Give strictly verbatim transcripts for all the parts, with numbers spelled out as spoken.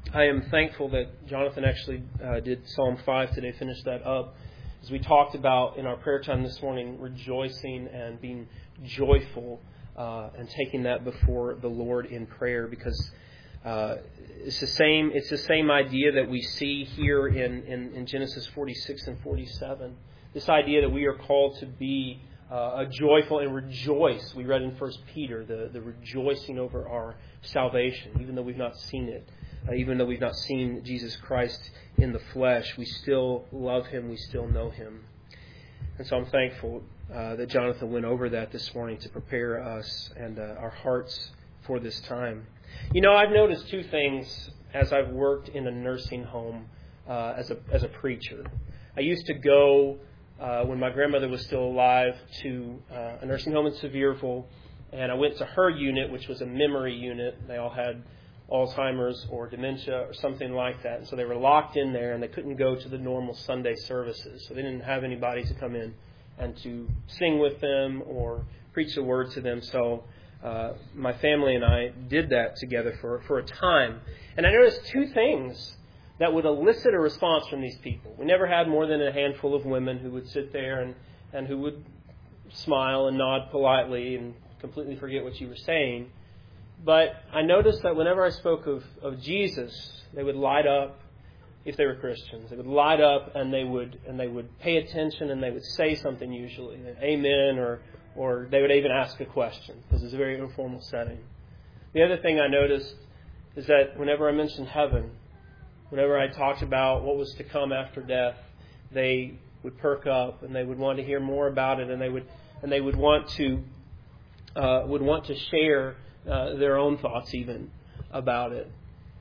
I am thankful that Jonathan actually uh, did Psalm five today, finished that up. As we talked about in our prayer time this morning, rejoicing and being joyful uh, and taking that before the Lord in prayer, because uh, it's the same it's the same idea that we see here in, in, in Genesis forty-six and forty-seven. This idea that we are called to be uh, a joyful and rejoice. We read in First Peter, the, the rejoicing over our salvation, even though we've not seen it. Uh, even though we've not seen Jesus Christ in the flesh, we still love Him, we still know Him. And so I'm thankful uh, that Jonathan went over that this morning to prepare us and uh, our hearts for this time. You know, I've noticed two things as I've worked in a nursing home uh, as a as a preacher. I used to go, uh, when my grandmother was still alive, to uh, a nursing home in Sevierville, and I went to her unit, which was a memory unit. They all had Alzheimer's or dementia or something like that. And so they were locked in there and they couldn't go to the normal Sunday services. So they didn't have anybody to come in and to sing with them or preach the word to them. So uh, my family and I did that together for, for a time. And I noticed two things that would elicit a response from these people. We never had more than a handful of women who would sit there and, and who would smile and nod politely and completely forget what you were saying. But I noticed that whenever I spoke of, of Jesus, they would light up if they were Christians. They would light up and they would and they would pay attention and they would say something usually, amen, or or they would even ask a question because it's a very informal setting. The other thing I noticed is that whenever I mentioned heaven, whenever I talked about what was to come after death, they would perk up and they would want to hear more about it, and they would and they would want to uh, would want to share Uh, their own thoughts even about it.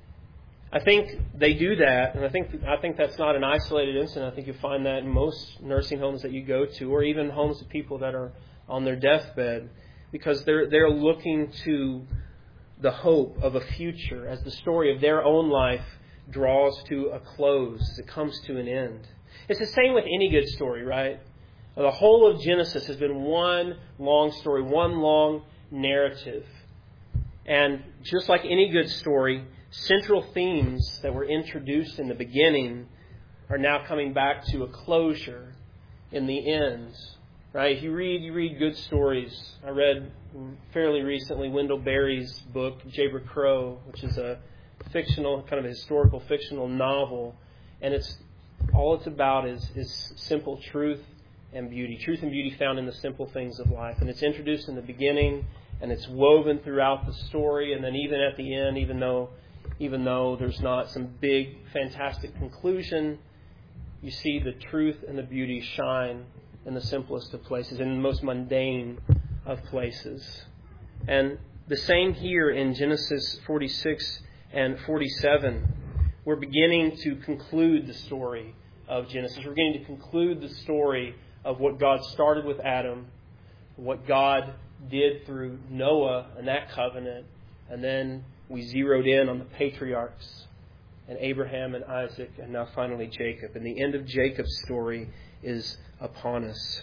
I think they do that, and I think I think that's not an isolated incident. I think you find that in most nursing homes that you go to, or even homes of people that are on their deathbed, because they're they're looking to the hope of a future as the story of their own life draws to a close, as it comes to an end. It's the same with any good story, right? The whole of Genesis has been one long story, one long narrative. And just like any good story, central themes that were introduced in the beginning are now coming back to a closure in the end. Right? If you read, you read good stories. I read fairly recently Wendell Berry's book, Jayber Crow, which is a fictional, kind of a historical fictional novel. And it's all it's about is, is simple truth and beauty. Truth and beauty found in the simple things of life. And it's introduced in the beginning, and it's woven throughout the story, and then even at the end, even though even though there's not some big, fantastic conclusion, you see the truth and the beauty shine in the simplest of places, in the most mundane of places. And the same here in Genesis forty-six and forty-seven. We're beginning to conclude the story of Genesis. We're beginning to conclude the story of what God started with Adam, what God did through Noah and that covenant, and then we zeroed in on the patriarchs and Abraham and Isaac, and now finally Jacob. And the end of Jacob's story is upon us.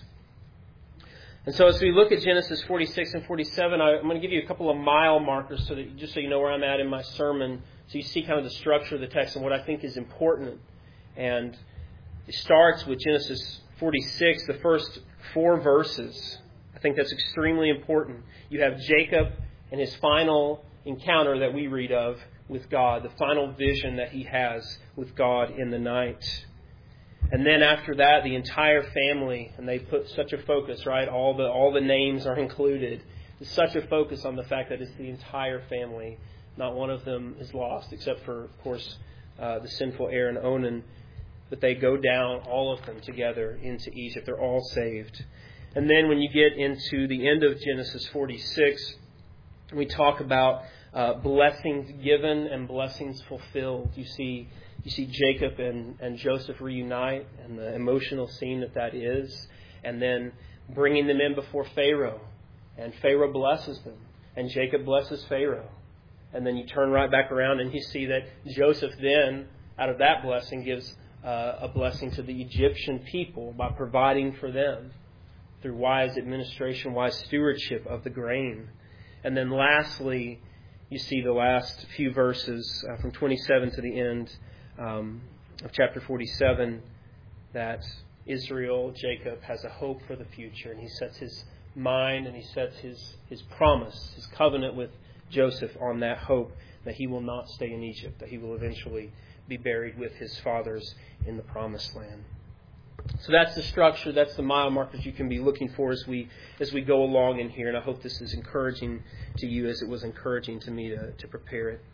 And so as we look at Genesis forty-six and forty-seven, I'm going to give you a couple of mile markers so that just so you know where I'm at in my sermon, so you see kind of the structure of the text and what I think is important. And it starts with Genesis forty-six, the first four verses. I think that's extremely important. You have Jacob and his final encounter that we read of with God, the final vision that he has with God in the night. And then after that, the entire family, and they put such a focus, right? All the all the names are included. There's such a focus on the fact that it's the entire family. Not one of them is lost, except for, of course, uh, the sinful heir and Onan. But they go down, all of them together, into Egypt. They're all saved. And then when you get into the end of Genesis forty-six, we talk about uh, blessings given and blessings fulfilled. You see you see Jacob and, and Joseph reunite and the emotional scene that that is. And then bringing them in before Pharaoh. And Pharaoh blesses them. And Jacob blesses Pharaoh. And then you turn right back around and you see that Joseph then, out of that blessing, gives uh, a blessing to the Egyptian people by providing for them through wise administration, wise stewardship of the grain. And then lastly, you you see the last few verses uh, from twenty-seven to the end um, of chapter forty-seven, that Israel, Jacob, has a hope for the future, and he sets his mind and he sets his, his promise, his covenant with Joseph on that hope that he will not stay in Egypt, that he will eventually be buried with his fathers in the promised land. So that's the structure, that's the mile markers you can be looking for as we as we go along in here, and I hope this is encouraging to you as it was encouraging to me to, to prepare it.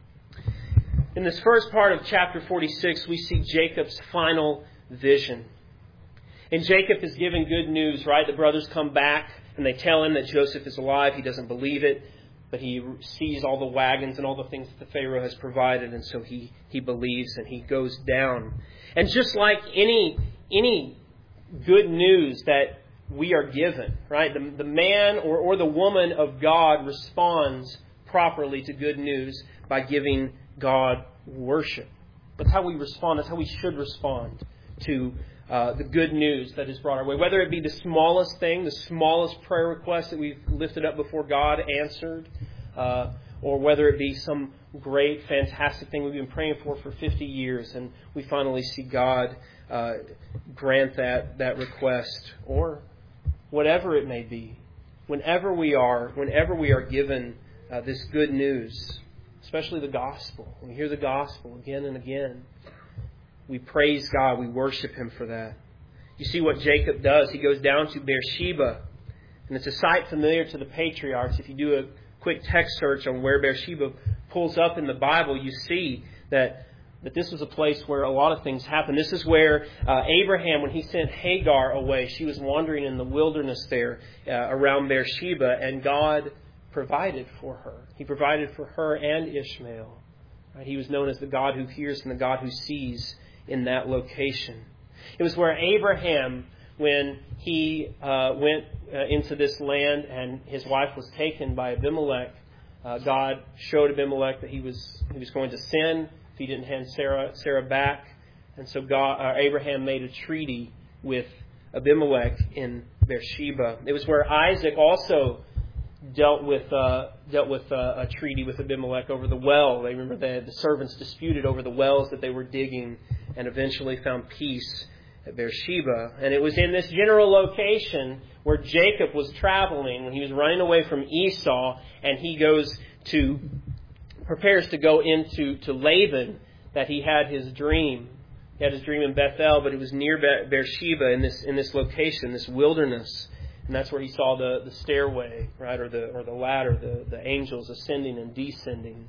In this first part of chapter forty-six, we see Jacob's final vision. And Jacob is given good news, right? The brothers come back and they tell him that Joseph is alive. He doesn't believe it, but he sees all the wagons and all the things that the Pharaoh has provided, and so he, he believes and he goes down. And just like any any good news that we are given, right? The, the man or, or the woman of God responds properly to good news by giving God worship. That's how we respond. That's how we should respond to uh, the good news that is brought our way. Whether it be the smallest thing, the smallest prayer request that we've lifted up before God answered, uh, or whether it be some great, fantastic thing we've been praying for for fifty years, and we finally see God uh, grant that that request, or whatever it may be. Whenever we are, whenever we are given uh, this good news, especially the gospel, we hear the gospel again and again, we praise God, we worship Him for that. You see what Jacob does. He goes down to Beersheba, and it's a sight familiar to the patriarchs. If you do a quick text search on where Beersheba pulls up in the Bible, you see that, that this was a place where a lot of things happened. This is where uh, Abraham, when he sent Hagar away, she was wandering in the wilderness there uh, around Beersheba, and God provided for her. He provided for her and Ishmael. Right? He was known as the God who hears and the God who sees in that location. It was where Abraham, when he uh, went uh, into this land and his wife was taken by Abimelech, uh, God showed Abimelech that he was he was going to sin if he didn't hand Sarah Sarah back, and so God, uh, Abraham made a treaty with Abimelech in Beersheba. It was where Isaac also dealt with uh, dealt with uh, a treaty with Abimelech over the well. They remember the, the servants disputed over the wells that they were digging, and eventually found peace at Beersheba. And it was in this general location where Jacob was traveling when he was running away from Esau, and he goes to prepares to go into to Laban, that he had his dream. He had his dream in Bethel, but it was near Beersheba in this in this location, this wilderness. And that's where he saw the, the stairway, right, or the or the ladder, the, the angels ascending and descending.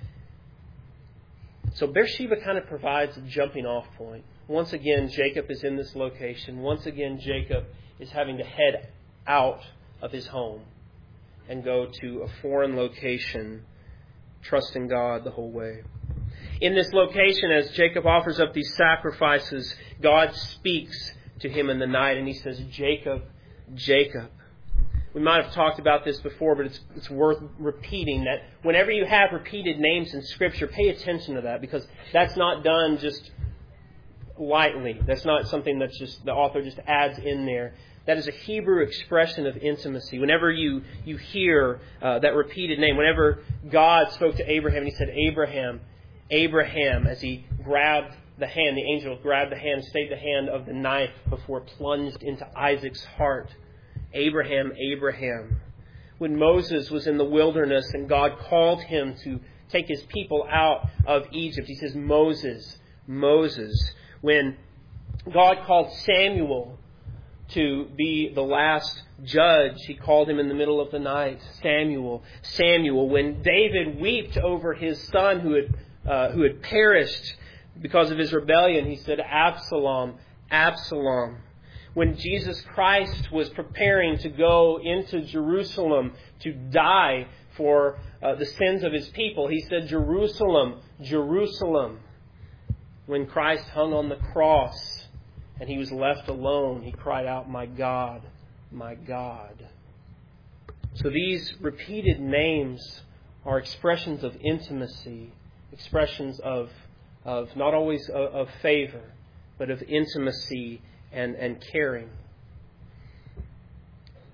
So Beersheba kind of provides a jumping off point. Once again, Jacob is in this location. Once again, Jacob is having to head out of his home and go to a foreign location, trusting God the whole way. In this location, as Jacob offers up these sacrifices, God speaks to him in the night, and he says, Jacob, Jacob. We might have talked about this before, but it's it's worth repeating that whenever you have repeated names in Scripture, pay attention to that, because that's not done just lightly. That's not something that's just the author just adds in there. That is a Hebrew expression of intimacy. Whenever you, you hear uh, that repeated name, whenever God spoke to Abraham and he said, Abraham, Abraham, as he grabbed the hand, the angel grabbed the hand, stayed the hand of the knife before plunged into Isaac's heart. Abraham, Abraham. When Moses was in the wilderness and God called him to take his people out of Egypt, he says, Moses, Moses. When God called Samuel to be the last judge, he called him in the middle of the night, Samuel, Samuel. When David wept over his son who had uh, who had perished because of his rebellion, he said, Absalom, Absalom. When Jesus Christ was preparing to go into Jerusalem to die for uh, the sins of his people, he said, Jerusalem, Jerusalem. When Christ hung on the cross and he was left alone, he cried out, my God, my God. So these repeated names are expressions of intimacy, expressions of, of not always of, of favor, but of intimacy and, and caring.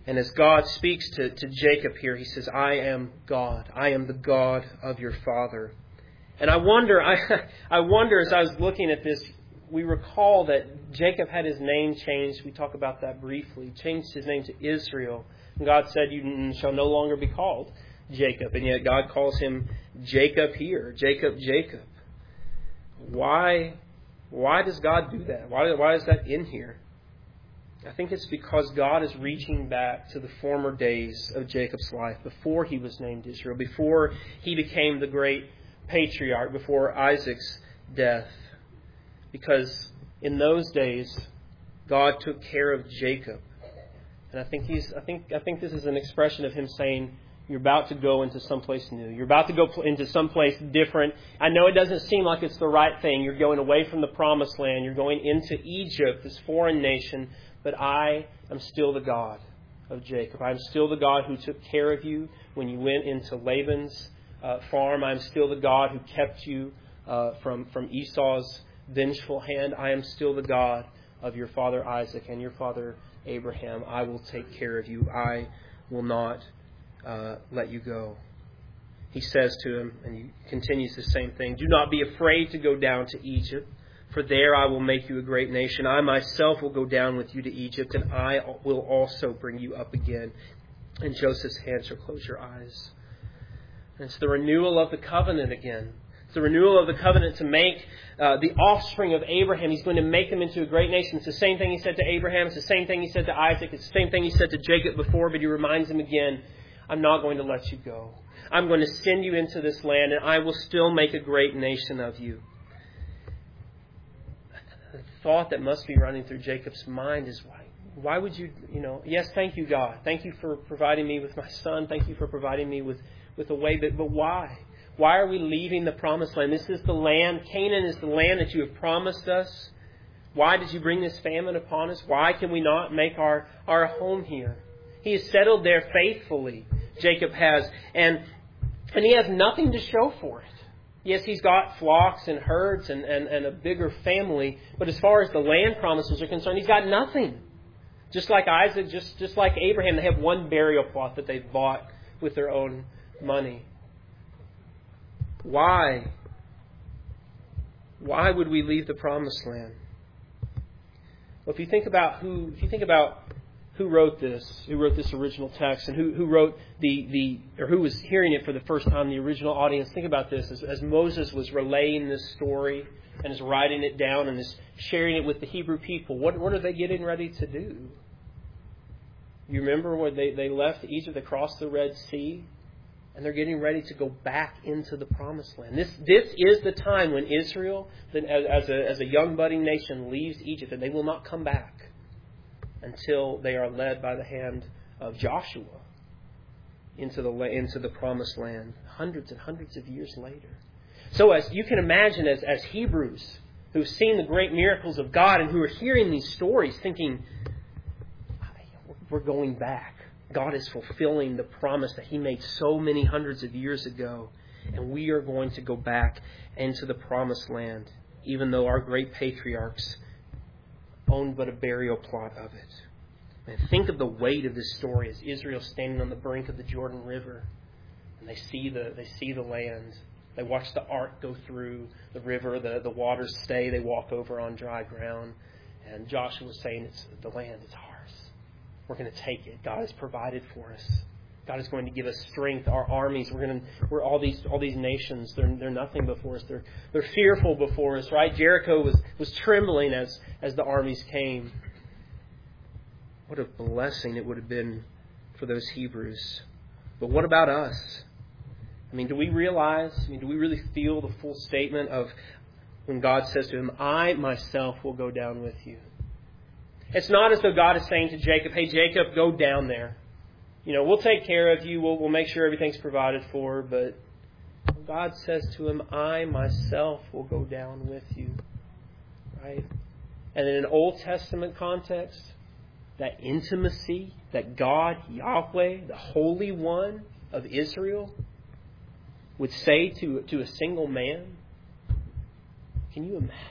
And as God speaks to, to Jacob here, He says, I am God. I am the God of your father. And I wonder, I, I wonder as I was looking at this, we recall that Jacob had his name changed. We talk about that briefly. He changed his name to Israel. And God said, you shall no longer be called Jacob. And yet God calls him Jacob here. Jacob, Jacob. Why, why does God do that? Why, why is that in here? I think it's because God is reaching back to the former days of Jacob's life, before he was named Israel, before he became the great patriarch, before Isaac's death. Because in those days, God took care of Jacob. And I think he's I think I think this is an expression of him saying, you're about to go into someplace new. You're about to go into someplace different. I know it doesn't seem like it's the right thing. You're going away from the promised land. You're going into Egypt, this foreign nation. But I am still the God of Jacob. I'm still the God who took care of you when you went into Laban's uh, farm. I'm still the God who kept you uh, from, from Esau's vengeful hand. I am still the God of your father Isaac and your father Abraham. I will take care of you. I will not uh, let you go. He says to him, and he continues the same thing, do not be afraid to go down to Egypt, for there I will make you a great nation. I myself will go down with you to Egypt, and I will also bring you up again. And Joseph's hand shall close your eyes. And it's the renewal of the covenant again. It's the renewal of the covenant to make uh, the offspring of Abraham. He's going to make them into a great nation. It's the same thing he said to Abraham. It's the same thing he said to Isaac. It's the same thing he said to Jacob before, but he reminds him again, I'm not going to let you go. I'm going to send you into this land, and I will still make a great nation of you. The thought that must be running through Jacob's mind is, why, why would you, you know, yes, thank you, God. Thank you for providing me with my son. Thank you for providing me with, with a way, but, but why? Why are we leaving the promised land? This is the land, Canaan is the land that you have promised us. Why did you bring this famine upon us? Why can we not make our, our home here? He has settled there faithfully, Jacob has, and, and he has nothing to show for it. Yes, he's got flocks and herds and, and, and a bigger family, but as far as the land promises are concerned, he's got nothing. Just like Isaac, just, just like Abraham, they have one burial plot that they've bought with their own money. Why? Why would we leave the promised land? Well, if you think about who, if you think about who wrote this, who wrote this original text, and who, who wrote the, the, or who was hearing it for the first time, the original audience, think about this. As, as Moses was relaying this story and is writing it down and is sharing it with the Hebrew people, what, what are they getting ready to do? You remember when they, they left Egypt, they crossed the Red Sea, and they're getting ready to go back into the promised land. This, this is the time when Israel, as a, as a young budding nation, leaves Egypt, and they will not come back until they are led by the hand of Joshua into the into the promised land, hundreds and hundreds of years later. So as you can imagine, as, as Hebrews who've seen the great miracles of God and who are hearing these stories thinking, we're going back. God is fulfilling the promise that He made so many hundreds of years ago, and we are going to go back into the promised land, even though our great patriarchs owned but a burial plot of it. And think of the weight of this story as Israel standing on the brink of the Jordan River, and they see the they see the land. They watch the ark go through the river, the, the waters stay, they walk over on dry ground, and Joshua was saying, it's the land is ours. We're going to take it. God has provided for us. God is going to give us strength. Our armies, we're going to, we're all these, all these nations. They're, they're nothing before us. They're, they're fearful before us, right? Jericho was, was trembling as, as the armies came. What a blessing it would have been for those Hebrews. But what about us? I mean, do we realize? I mean, do we really feel the full statement of when God says to him, "I myself will go down with you"? It's not as though God is saying to Jacob, "Hey, Jacob, go down there. You know, we'll take care of you. We'll, we'll make sure everything's provided for." But God says to him, "I myself will go down with you." Right? And in an Old Testament context, that intimacy that God, Yahweh, the Holy One of Israel, would say to, to a single man. Can you imagine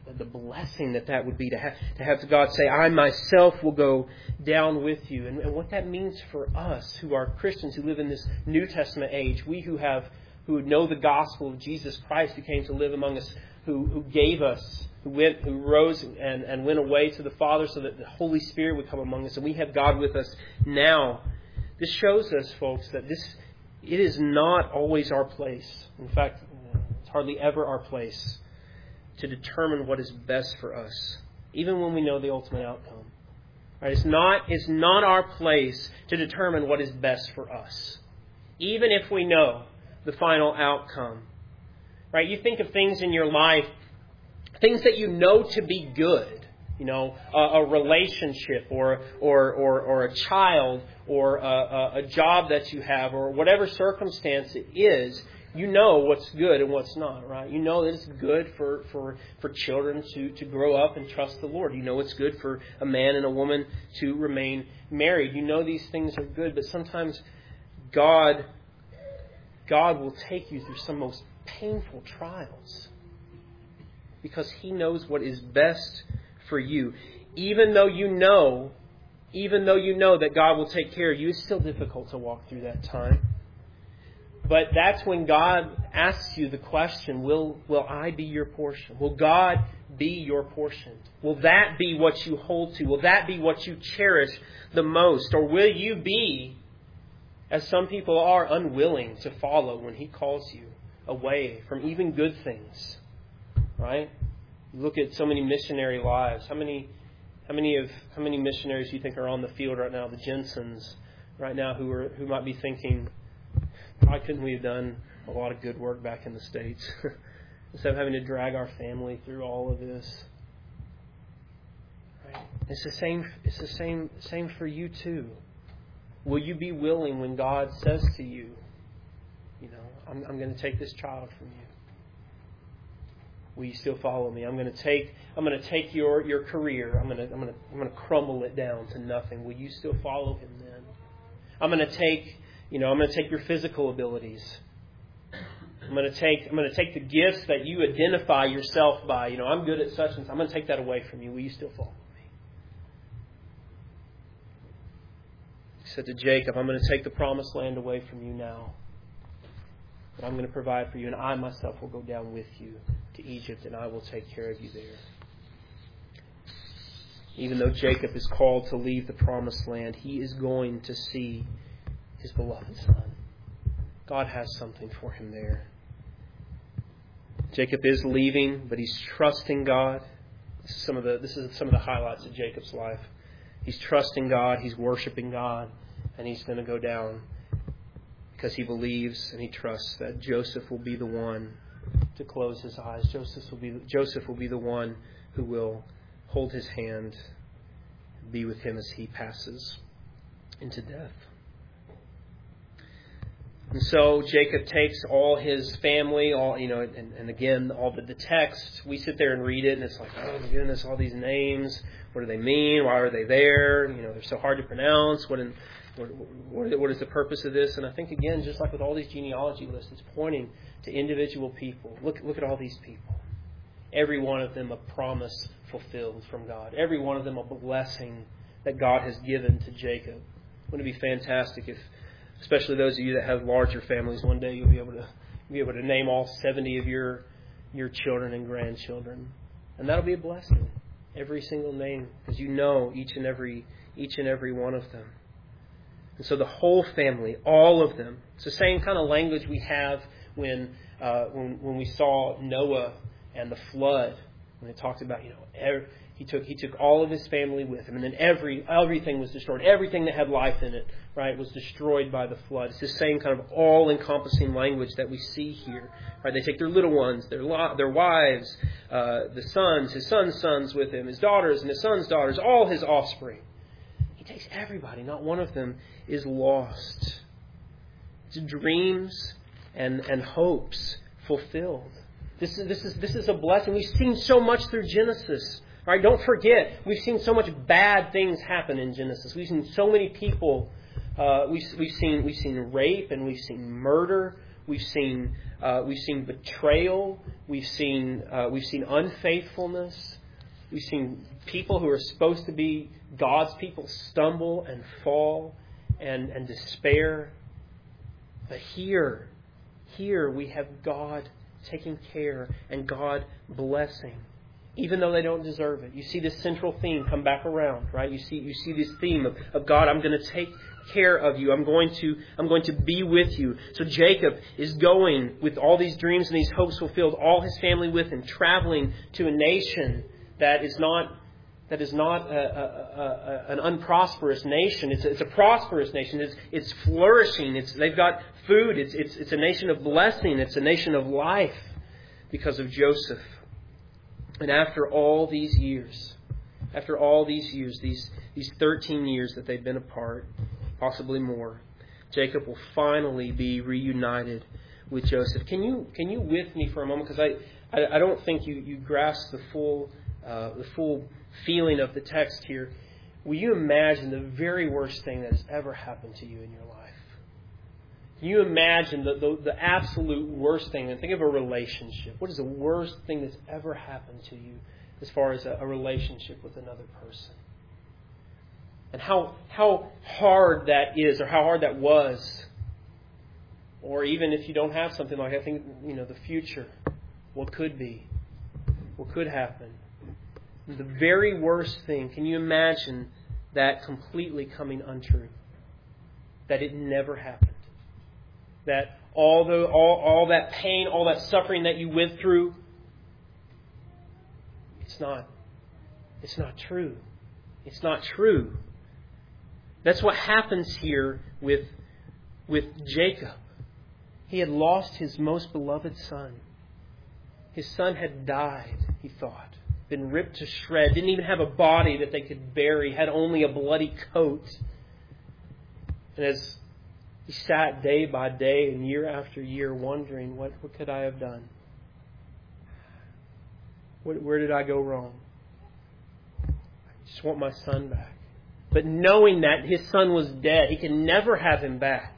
the blessing that that would be to have, to have God say, I myself will go down with you. And, and what that means for us who are Christians, who live in this New Testament age, we who have who know the gospel of Jesus Christ, who came to live among us, who, who gave us, who went, who rose and, and went away to the Father so that the Holy Spirit would come among us, and we have God with us now. This shows us, folks, that this it is not always our place. In fact, it's hardly ever our place to determine what is best for us, even when we know the ultimate outcome. Right? It's not, it's not our place to determine what is best for us, even if we know the final outcome. Right? You think of things in your life, things that you know to be good. You know, a, a relationship or or or, or a child or a, a job that you have or whatever circumstance it is. You know what's good and what's not, right? You know that it's good for, for, for children to, to grow up and trust the Lord. You know it's good for a man and a woman to remain married. You know these things are good, but sometimes God, God will take you through some most painful trials because He knows what is best for you. Even though you know, even though you know that God will take care of you, it's still difficult to walk through that time. But that's when God asks you the question, will, will I be your portion? Will God be your portion? Will that be what you hold to? Will that be what you cherish the most? Or will you be, as some people are, unwilling to follow when He calls you away from even good things? Right? You look at so many missionary lives. How many how many of how many missionaries do you think are on the field right now, the Jensens right now, who are who might be thinking, why couldn't we have done a lot of good work back in the States instead of having to drag our family through all of this? Right? It's the same. It's the same. Same for you too. Will you be willing when God says to you, you know, I'm, I'm going to take this child from you? Will you still follow me? I'm going to take. I'm going to take your, your career. I'm going to. I'm going to. I'm going to crumble it down to nothing. Will you still follow Him then? I'm going to take. You know, I'm going to take your physical abilities. I'm going to take I'm going to take the gifts that you identify yourself by. You know, I'm good at such and such. I'm going to take that away from you. Will you still follow me? He said to Jacob, I'm going to take the promised land away from you now. But I'm going to provide for you, and I myself will go down with you to Egypt, and I will take care of you there. Even though Jacob is called to leave the promised land, he is going to see His beloved son. God has something for him there. Jacob is leaving, but he's trusting God. This is some of the this is some of the highlights of Jacob's life. He's trusting God, he's worshiping God, and he's going to go down because he believes and he trusts that Joseph will be the one to close his eyes. Joseph will be Joseph will be the one who will hold his hand, be with him as he passes into death. And so Jacob takes all his family, all you know, and, and again, all the, the text, we sit there and read it, and it's like, oh my goodness, all these names, what do they mean? Why are they there? You know, they're so hard to pronounce. What, in, what, what, what is the purpose of this? And I think, again, just like with all these genealogy lists, it's pointing to individual people. Look, look at all these people. Every one of them a promise fulfilled from God. Every one of them a blessing that God has given to Jacob. Wouldn't it be fantastic if, especially those of you that have larger families, one day you'll be able to be able to name all seventy of your your children and grandchildren, and that'll be a blessing. Every single name, because you know each and every each and every one of them. And so the whole family, all of them. It's the same kind of language we have when uh, when when we saw Noah and the flood, when it talked about, you know, every, He took he took all of his family with him, and then every everything was destroyed. Everything that had life in it, right, was destroyed by the flood. It's the same kind of all-encompassing language that we see here. Right, they take their little ones, their their wives, uh, the sons, his son's sons with him, his daughters and his son's daughters, all his offspring. He takes everybody. Not one of them is lost. It's dreams and and hopes fulfilled. This is this is this is a blessing. We've seen so much through Genesis. All right, don't forget, we've seen so much bad things happen in Genesis. We've seen so many people. Uh, we've we've seen we've seen rape, and we've seen murder. We've seen uh, we've seen betrayal. We've seen uh, we've seen unfaithfulness. We've seen people who are supposed to be God's people stumble and fall and, and despair. But here, here we have God taking care and God blessing, even though they don't deserve it. You see this central theme come back around, right? You see, you see this theme of, of God, I'm going to take care of you. I'm going to, I'm going to be with you. So Jacob is going with all these dreams and these hopes fulfilled, all his family with him, traveling to a nation that is not that is not a, a, a, an unprosperous nation. It's a, it's a prosperous nation. It's it's flourishing. It's they've got food. It's it's it's a nation of blessing. It's a nation of life because of Joseph. And after all these years, after all these years, these these thirteen years that they've been apart, possibly more, Jacob will finally be reunited with Joseph. Can you can you with me for a moment? Because I, I I don't think you you grasp the full. Uh, the full feeling of the text here. Will you imagine the very worst thing that has ever happened to you in your life? Can you imagine the, the, the absolute worst thing? And think of a relationship. What is the worst thing that's ever happened to you as far as a, a relationship with another person? And how how hard that is, or how hard that was. Or even if you don't have something like that, I think, you know, the future, what could be, what could happen. The very worst thing, can you imagine that completely coming untrue? That it never happened. That all the all, all that pain, all that suffering that you went through, it's not it's not true. It's not true. That's what happens here with with Jacob. He had lost his most beloved son. His son had died, he thought. Been ripped to shreds, didn't even have a body that they could bury, had only a bloody coat. And as he sat day by day and year after year wondering, what, what could I have done? What, where did I go wrong? I just want my son back. But knowing that his son was dead, he could never have him back.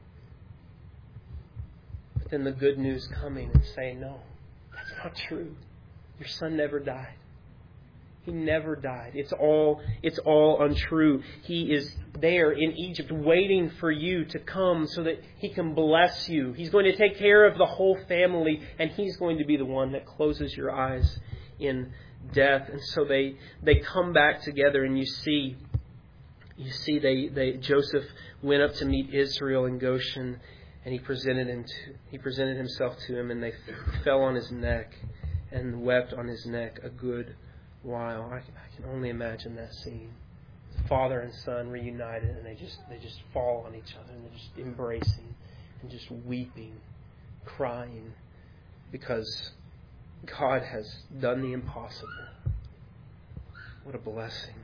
But then the good news coming and saying, no, that's not true. Your son never died. He never died. It's all, it's all untrue. He is there in Egypt waiting for you to come so that He can bless you. He's going to take care of the whole family, and He's going to be the one that closes your eyes in death. And so they they come back together, and you see you see they, they Joseph went up to meet Israel in Goshen, and he presented him to, he presented himself to him, and they fell on his neck and wept on his neck a good while. I, I can only imagine that scene. Father and son reunited, and they just they just fall on each other, and they're just embracing and just weeping, crying, because God has done the impossible. What a blessing.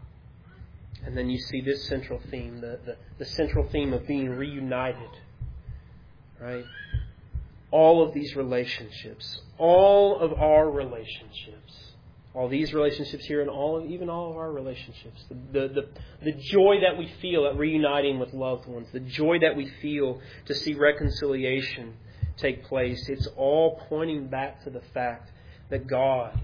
And then you see this central theme, the, the, the central theme of being reunited. Right? All of these relationships, all of our relationships, all these relationships here, and all of, even all of our relationships, the, the, the, the joy that we feel at reuniting with loved ones, the joy that we feel to see reconciliation take place, it's all pointing back to the fact that God,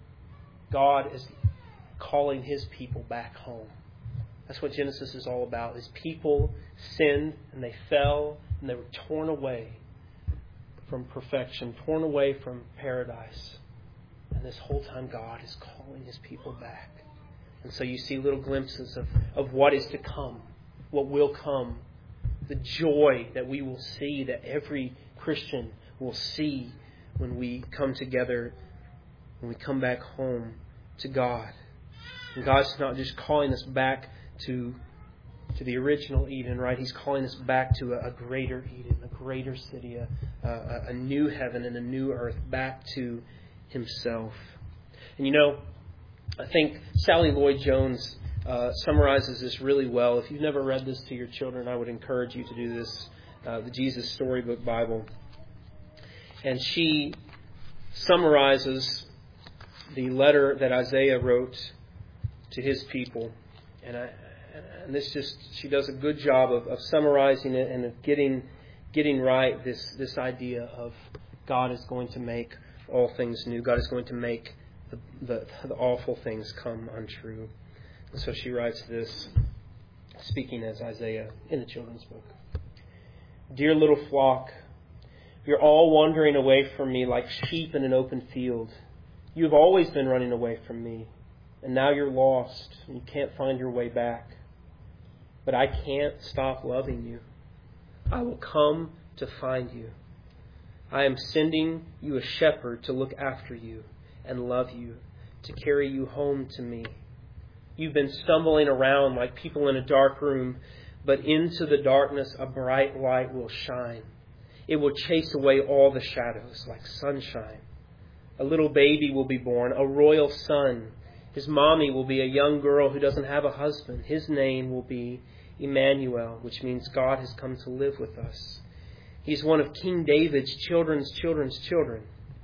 God is calling His people back home. That's what Genesis is all about. His people sinned and they fell and they were torn away from perfection, torn away from paradise. And this whole time God is calling His people back. And so you see little glimpses of, of what is to come, what will come, the joy that we will see, that every Christian will see when we come together, when we come back home to God. And God's not just calling us back to to the original Eden, right? He's calling us back to a, a greater Eden, a greater city, a, a, a new heaven and a new earth, back to Himself. And you know, I think Sally Lloyd-Jones uh, summarizes this really well. If you've never read this to your children, I would encourage you to do this, uh, the Jesus Storybook Bible. And she summarizes the letter that Isaiah wrote to his people. And I, and this just, she does a good job of, of summarizing it and of getting getting right this, this idea of God is going to make all things new. God is going to make the, the, the awful things come untrue. And so she writes this, speaking as Isaiah in the children's book. Dear little flock, you're all wandering away from me like sheep in an open field. You have always been running away from me, and now you're lost and you can't find your way back. But I can't stop loving you. I will come to find you. I am sending you a shepherd to look after you and love you, to carry you home to me. You've been stumbling around like people in a dark room, but into the darkness a bright light will shine. It will chase away all the shadows like sunshine. A little baby will be born, a royal son. His mommy will be a young girl who doesn't have a husband. His name will be Emmanuel, which means God has come to live with us. He's one of King David's children's children's children,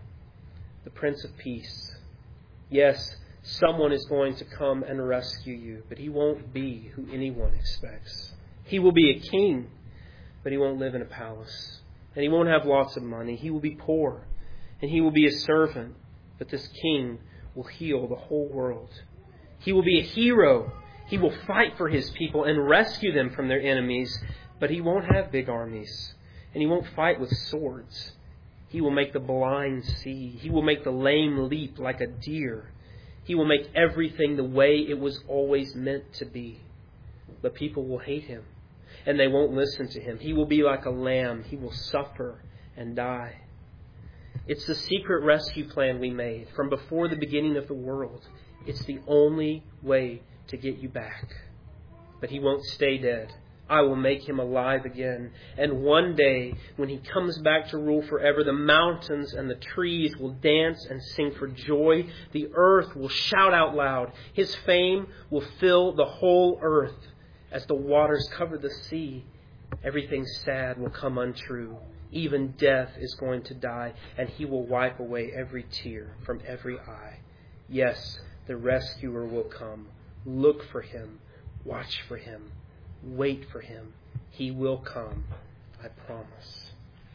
the Prince of Peace. Yes, someone is going to come and rescue you, but he won't be who anyone expects. He will be a king, but he won't live in a palace. And he won't have lots of money. He will be poor, and he will be a servant, but this king will heal the whole world. He will be a hero. He will fight for his people and rescue them from their enemies, but he won't have big armies, and he won't fight with swords. He will make the blind see. He will make the lame leap like a deer. He will make everything the way it was always meant to be. But people will hate him, and they won't listen to him. He will be like a lamb. He will suffer and die. It's the secret rescue plan we made from before the beginning of the world. It's the only way to get you back. But he won't stay dead. I will make him alive again. And one day, when he comes back to rule forever, the mountains and the trees will dance and sing for joy. The earth will shout out loud. His fame will fill the whole earth. As the waters cover the sea, everything sad will come untrue. Even death is going to die, and he will wipe away every tear from every eye. Yes, the rescuer will come. Look for him. Watch for him. Wait for him. He will come. I promise.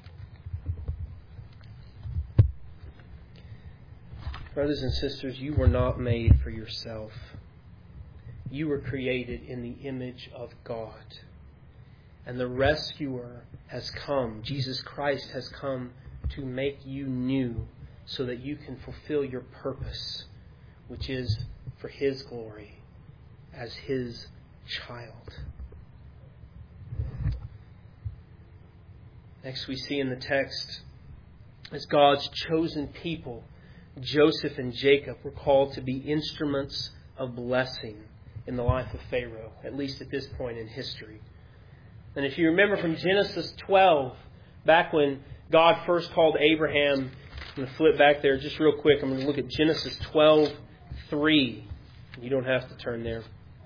Brothers and sisters, you were not made for yourself. You were created in the image of God. And the rescuer has come. Jesus Christ has come to make you new so that you can fulfill your purpose, which is for his glory as his child. Next we see in the text, as God's chosen people, Joseph and Jacob were called to be instruments of blessing in the life of Pharaoh, at least at this point in history. And if you remember from Genesis twelve, back when God first called Abraham, I'm going to flip back there just real quick. I'm going to look at Genesis twelve three. You don't have to turn there.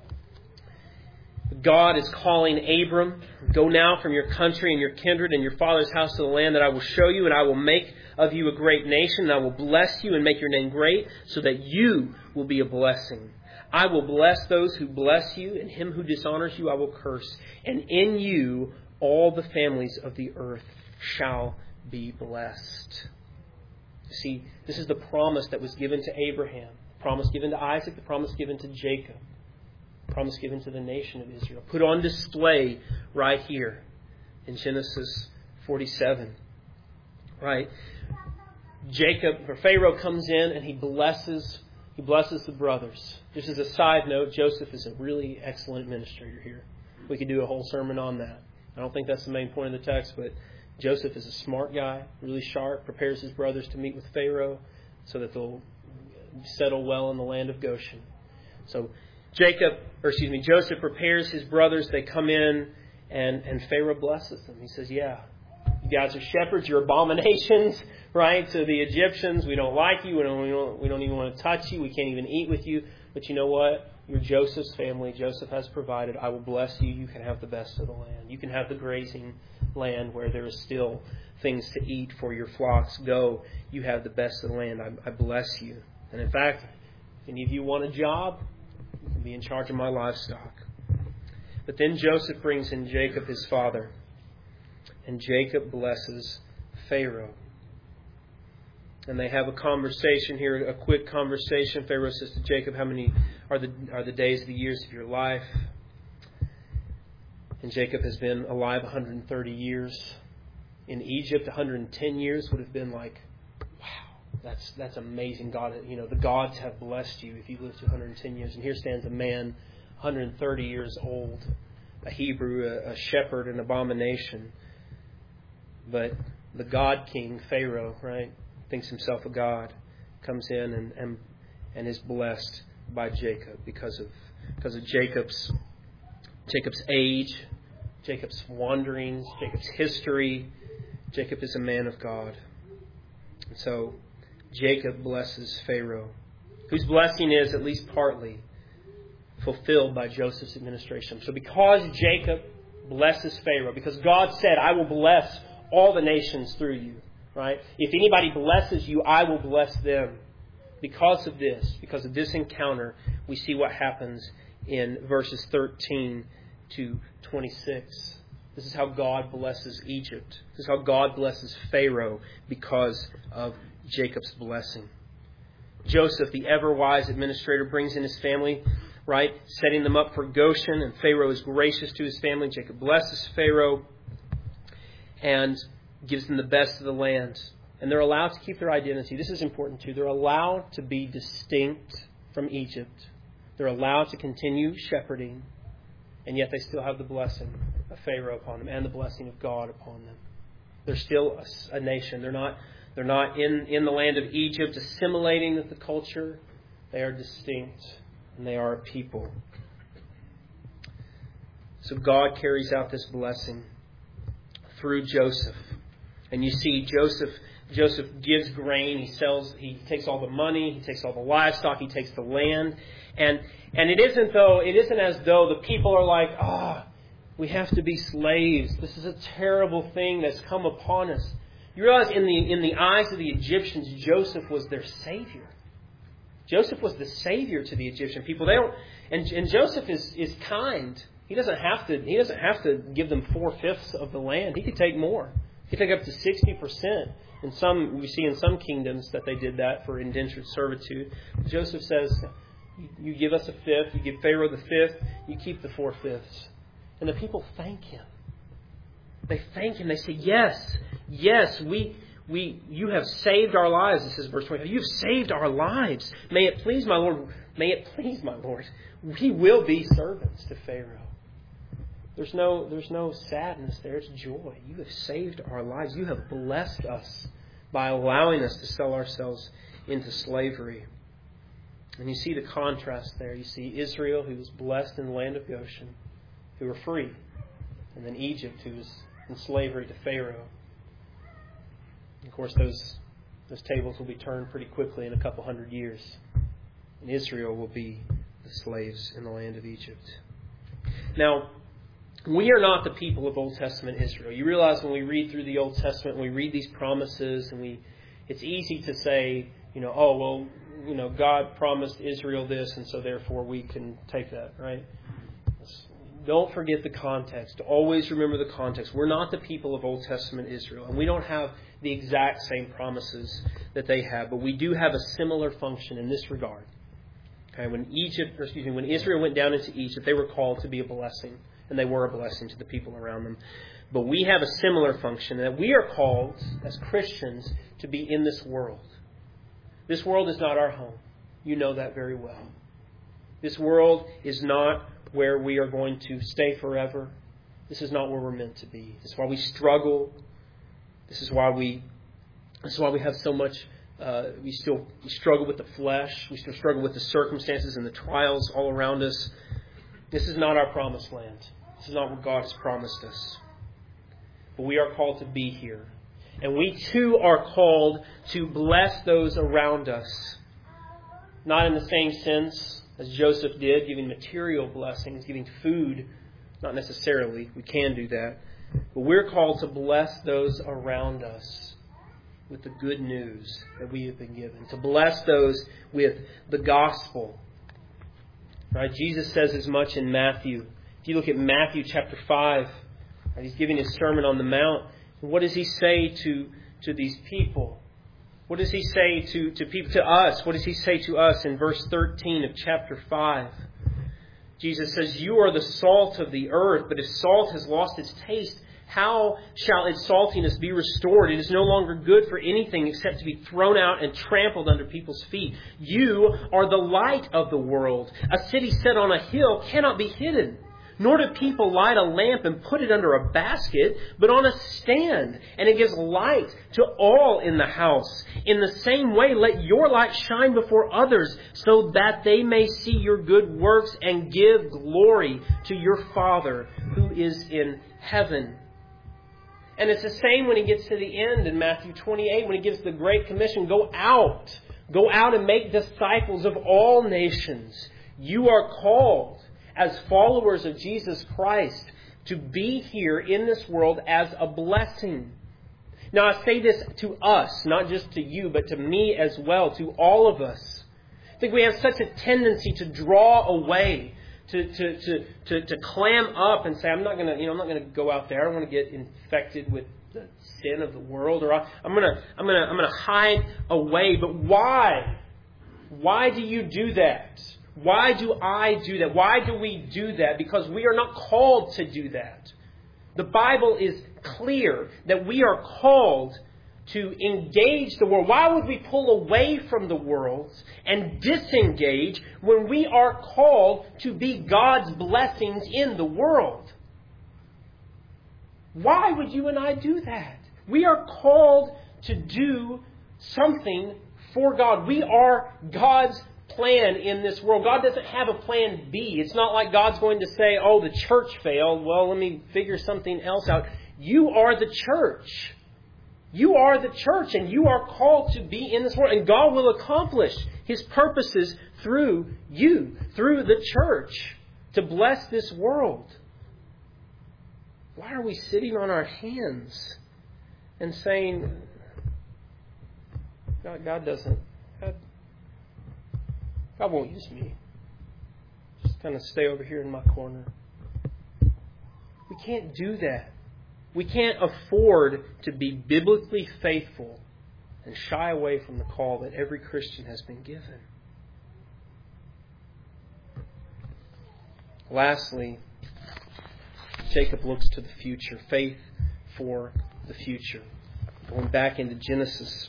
God is calling Abram, go now from your country and your kindred and your father's house to the land that I will show you, and I will make of you a great nation, and I will bless you and make your name great, so that you will be a blessing. I will bless those who bless you, and him who dishonors you I will curse. And in you all the families of the earth shall be blessed. You see, this is the promise that was given to Abraham, the promise given to Isaac, the promise given to Jacob, the promise given to the nation of Israel. Put on display right here in Genesis forty-seven. Right? Jacob, or Pharaoh comes in and he blesses He blesses the brothers. Just as a side note, Joseph is a really excellent administrator here. We could do a whole sermon on that. I don't think that's the main point of the text, but Joseph is a smart guy, really sharp, prepares his brothers to meet with Pharaoh so that they'll settle well in the land of Goshen. So Jacob, or excuse me, Joseph prepares his brothers. They come in, and, and Pharaoh blesses them. He says, yeah, you guys are shepherds, you're abominations, right, to the Egyptians. We don't like you. We don't, we don't, we don't even want to touch you. We can't even eat with you. But you know what? You're Joseph's family. Joseph has provided. I will bless you. You can have the best of the land. You can have the grazing land where there is still things to eat for your flocks. Go. You have the best of the land. I, I bless you. And in fact, if any of you want a job, you can be in charge of my livestock. But then Joseph brings in Jacob, his father. And Jacob blesses Pharaoh. And they have a conversation here, a quick conversation. Pharaoh says to Jacob, how many are the are the days of the years of your life? And Jacob has been alive one hundred thirty years. In Egypt, one hundred ten years would have been like, wow, that's that's amazing. God, you know, the gods have blessed you if you lived to one hundred ten years. And here stands a man, one hundred thirty years old, a Hebrew, a, a shepherd, an abomination. But the God king, Pharaoh, right, thinks himself a god, comes in and, and and is blessed by Jacob because of because of Jacob's Jacob's age, Jacob's wanderings, Jacob's history. Jacob is a man of God. And so Jacob blesses Pharaoh, whose blessing is at least partly fulfilled by Joseph's administration. So because Jacob blesses Pharaoh, because God said, I will bless all the nations through you, right? If anybody blesses you, I will bless them. Because of this, because of this encounter, we see what happens in verses thirteen to twenty-six. This is how God blesses Egypt. This is how God blesses Pharaoh because of Jacob's blessing. Joseph, the ever-wise administrator, brings in his family, right, setting them up for Goshen, and Pharaoh is gracious to his family. Jacob blesses Pharaoh and gives them the best of the land. And they're allowed to keep their identity. This is important too. They're allowed to be distinct from Egypt. They're allowed to continue shepherding, and yet they still have the blessing of Pharaoh upon them and the blessing of God upon them. They're still a, a nation. They're not, they're not in, in the land of Egypt assimilating with the culture. They are distinct, and they are a people. So God carries out this blessing through Joseph. And you see Joseph Joseph gives grain, he sells, he takes all the money, he takes all the livestock, he takes the land. And and it isn't though it isn't as though the people are like, ah, oh, we have to be slaves. This is a terrible thing that's come upon us. You realize in the in the eyes of the Egyptians, Joseph was their savior. Joseph was the savior to the Egyptian people. They don't and, and Joseph is, is kind. He doesn't have to he doesn't have to give them four fifths of the land. He could take more. He could take up to sixty percent. In some, we see in some kingdoms that they did that for indentured servitude. Joseph says, you give us a fifth, you give Pharaoh the fifth, you keep the four fifths. And the people thank him. They thank him. They say, yes, yes, we, we, you have saved our lives. This is verse twenty-five. You've saved our lives. May it please my Lord, may it please my Lord. We will be servants to Pharaoh. There's no, there's no sadness there. It's joy. You have saved our lives. You have blessed us by allowing us to sell ourselves into slavery. And you see the contrast there. You see Israel, who was blessed in the land of Goshen, who were free. And then Egypt, who was in slavery to Pharaoh. And of course, those, those tables will be turned pretty quickly in a couple hundred years. And Israel will be the slaves in the land of Egypt. Now, we are not the people of Old Testament Israel. You realize when we read through the Old Testament, we read these promises, and we it's easy to say, you know, oh, well, you know, God promised Israel this, and so therefore we can take that, right? Don't forget the context. Always remember the context. We're not the people of Old Testament Israel, and we don't have the exact same promises that they have, but we do have a similar function in this regard. Okay, when Egypt, or excuse me, when Israel went down into Egypt, they were called to be a blessing. And they were a blessing to the people around them. But we have a similar function, that we are called, as Christians, to be in this world. This world is not our home. You know that very well. This world is not where we are going to stay forever. This is not where we're meant to be. This is why we struggle. This is why we, this is why we have so much, uh, we still we struggle with the flesh. We still struggle with the circumstances and the trials all around us. This is not our promised land. This is not what God has promised us. But we are called to be here. And we too are called to bless those around us. Not in the same sense as Joseph did, giving material blessings, giving food. Not necessarily. We can do that. But we're called to bless those around us with the good news that we have been given. To bless those with the gospel. Right? Jesus says as much in Matthew. If you look at Matthew chapter five, He's giving his Sermon on the Mount. What does he say to, to these people? What does he say to, to people, to us? What does he say to us in verse thirteen of chapter five? Jesus says, "You are the salt of the earth, but if salt has lost its taste, how shall its saltiness be restored? It is no longer good for anything except to be thrown out and trampled under people's feet. You are the light of the world. A city set on a hill cannot be hidden. Nor do people light a lamp and put it under a basket, but on a stand, and it gives light to all in the house. In the same way, let your light shine before others, so that they may see your good works and give glory to your Father who is in heaven." And it's the same when he gets to the end in Matthew twenty-eight, when he gives the Great Commission. Go out. Go out and make disciples of all nations. You are called as followers of Jesus Christ to be here in this world as a blessing. Now I say this to us, not just to you, but to me as well, to all of us. I think we have such a tendency to draw away, to to to to, to clam up and say, I'm not gonna, you know, I'm not gonna go out there. I don't want to get infected with the sin of the world, or I'm gonna I'm gonna I'm gonna hide away. But why? Why do you do that? Why do I do that? Why do we do that? Because we are not called to do that. The Bible is clear that we are called to engage the world. Why would we pull away from the world and disengage when we are called to be God's blessings in the world? Why would you and I do that? We are called to do something for God. We are God's plan in this world. God doesn't have a plan B. It's not like God's going to say, oh, the church failed. Well, let me figure something else out. You are the church. You are the church, and you are called to be in this world. And God will accomplish His purposes through you, through the church, to bless this world. Why are we sitting on our hands and saying, God, God doesn't, God, God won't use me. Just kind of stay over here in my corner. We can't do that. We can't afford to be biblically faithful and shy away from the call that every Christian has been given. Lastly, Jacob looks to the future. Faith for the future. Going back into Genesis.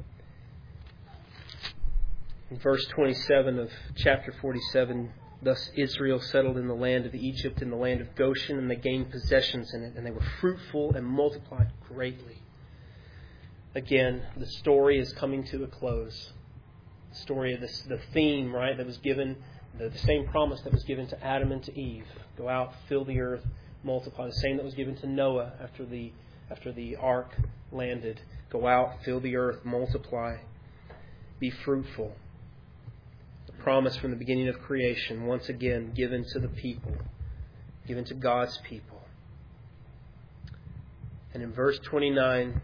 In verse twenty-seven of chapter forty-seven, thus Israel settled in the land of Egypt, in the land of Goshen, and they gained possessions in it, and they were fruitful and multiplied greatly. Again, the story is coming to a close. The story of this, the theme, right, that was given, the, the same promise that was given to Adam and to Eve. Go out, fill the earth, multiply. The same that was given to Noah after the after the ark landed. Go out, fill the earth, multiply, be fruitful. Promise from the beginning of creation, once again given to the people, given to God's people. And in verse twenty-nine,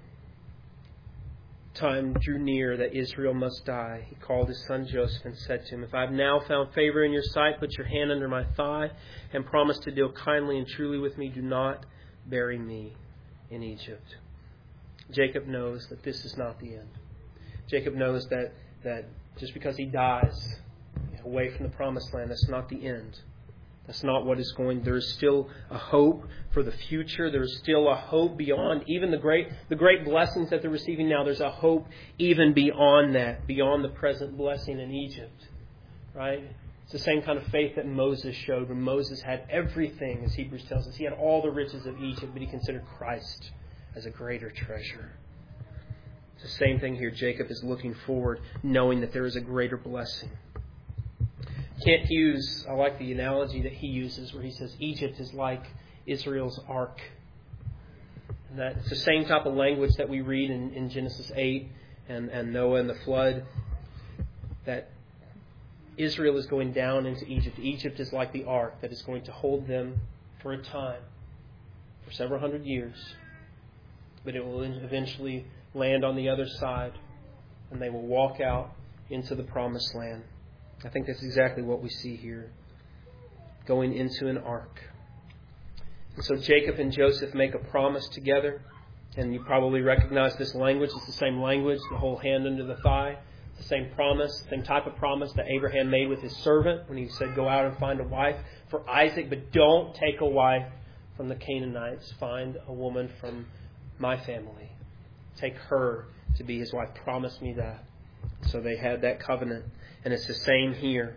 time drew near that Israel must die. He called his son Joseph and said to him, if I have now found favor in your sight, put your hand under my thigh and promise to deal kindly and truly with me. Do not bury me in Egypt. Jacob knows that this is not the end. Jacob knows that, that just because he dies away from the promised land, that's not the end. That's not what is going. There is still a hope for the future. There is still a hope beyond even the great the great blessings that they're receiving now. There's a hope even beyond that, beyond the present blessing in Egypt. Right? It's the same kind of faith that Moses showed when Moses had everything, as Hebrews tells us. He had all the riches of Egypt, but he considered Christ as a greater treasure. It's the same thing here. Jacob is looking forward, knowing that there is a greater blessing. Kent Hughes, I like the analogy that he uses where he says Egypt is like Israel's ark. And that it's the same type of language that we read in, in Genesis eight and, and Noah and the flood. That Israel is going down into Egypt. Egypt is like the ark that is going to hold them for a time, for several hundred years. But it will eventually land on the other side and they will walk out into the promised land. I think that's exactly what we see here. Going into an ark. So Jacob and Joseph make a promise together. And you probably recognize this language. It's the same language, the whole hand under the thigh. It's the same promise, same type of promise that Abraham made with his servant when he said, go out and find a wife for Isaac, but don't take a wife from the Canaanites. Find a woman from my family. Take her to be his wife. Promise me that. So they had that covenant. And it's the same here.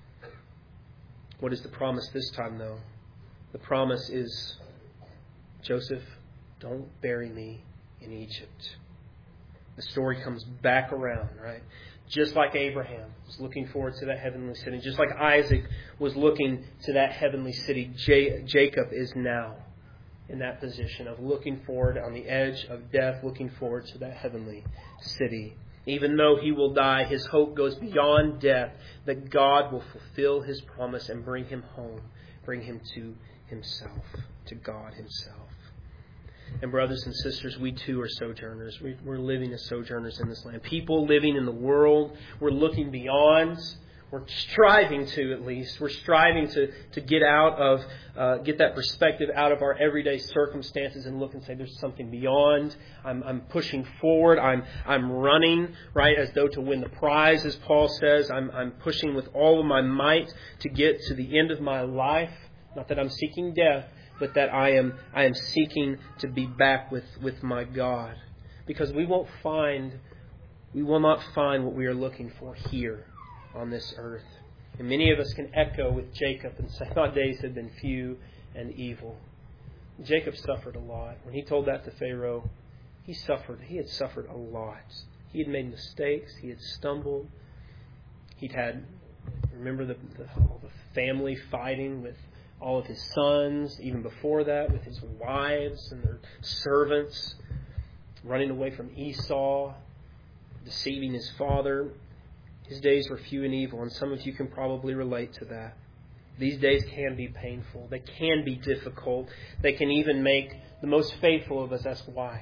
What is the promise this time, though? The promise is, Joseph, don't bury me in Egypt. The story comes back around, right? Just like Abraham was looking forward to that heavenly city. Just like Isaac was looking to that heavenly city. J- Jacob is now in that position of looking forward on the edge of death, looking forward to that heavenly city. Even though he will die, his hope goes beyond death, that God will fulfill his promise and bring him home, bring him to himself, to God himself. And brothers and sisters, we too are sojourners. We, we're living as sojourners in this land. People living in the world. We're looking beyond. We're striving to, at least. We're striving to, to get out of, uh, get that perspective out of our everyday circumstances and look and say, there's something beyond. I'm, I'm pushing forward. I'm, I'm running, right, as though to win the prize, as Paul says. I'm, I'm pushing with all of my might to get to the end of my life. Not that I'm seeking death, but that I am I am seeking to be back with, with my God. Because we won't find, we will not find what we are looking for here on this earth. And many of us can echo with Jacob and say, my days have been few and evil. Jacob suffered a lot. When he told that to Pharaoh, he suffered. He had suffered a lot. He had made mistakes. He had stumbled. He'd had, remember the, the, all the family fighting with all of his sons, even before that, with his wives and their servants, running away from Esau, deceiving his father. His days were few and evil, and some of you can probably relate to that. These days can be painful. They can be difficult. They can even make the most faithful of us ask, why?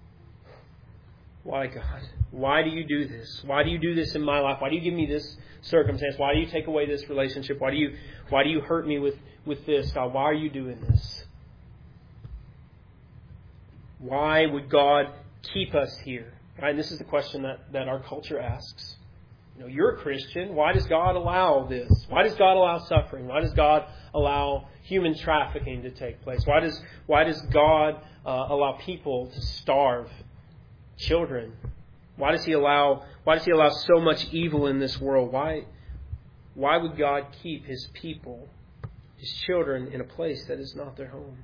Why, God? Why do you do this? Why do you do this in my life? Why do you give me this circumstance? Why do you take away this relationship? Why do you why do you hurt me with, with this? God, why are you doing this? Why would God keep us here? Right? And this is the question that, that our culture asks. You know, you're a Christian. Why does God allow this? Why does God allow suffering? Why does God allow human trafficking to take place? Why does why does God uh, allow people to starve? Children. Why does He allow why does He allow so much evil in this world? Why why would God keep His people, His children, in a place that is not their home?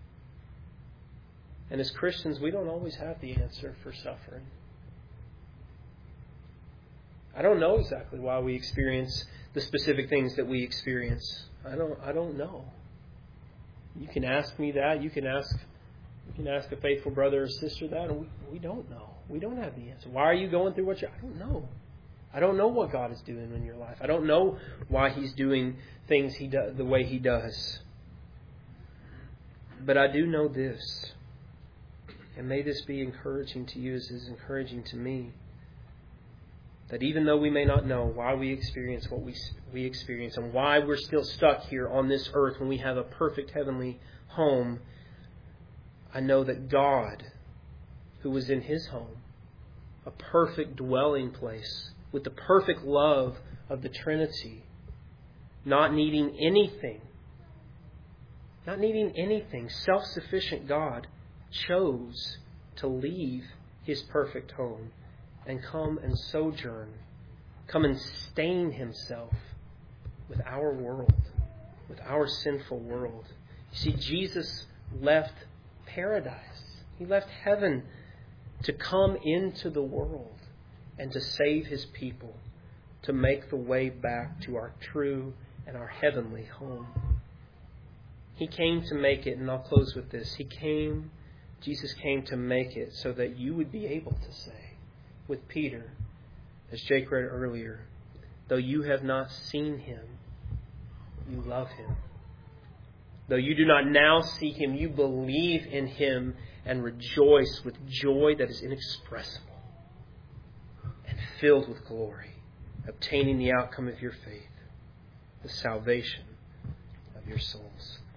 And as Christians, we don't always have the answer for suffering. I don't know exactly why we experience the specific things that we experience. I don't I don't know. You can ask me that. You can ask You can ask a faithful brother or sister that, and we, we don't know. We don't have the answer. Why are you going through what you... I don't know. I don't know what God is doing in your life. I don't know why He's doing things He do, the way He does. But I do know this, and may this be encouraging to you as it is encouraging to me, that even though we may not know why we experience what we we experience and why we're still stuck here on this earth when we have a perfect heavenly home, I know that God, who was in His home, a perfect dwelling place, with the perfect love of the Trinity, not needing anything, not needing anything, self-sufficient God chose to leave His perfect home and come and sojourn, come and stain Himself with our world, with our sinful world. You see, Jesus left paradise. He left heaven to come into the world and to save His people, to make the way back to our true and our heavenly home. He came to make it, and I'll close with this. He came, Jesus came to make it so that you would be able to say with Peter, as Jake read earlier, though you have not seen Him, you love Him. Though you do not now see Him, you believe in Him and rejoice with joy that is inexpressible and filled with glory, obtaining the outcome of your faith, the salvation of your souls.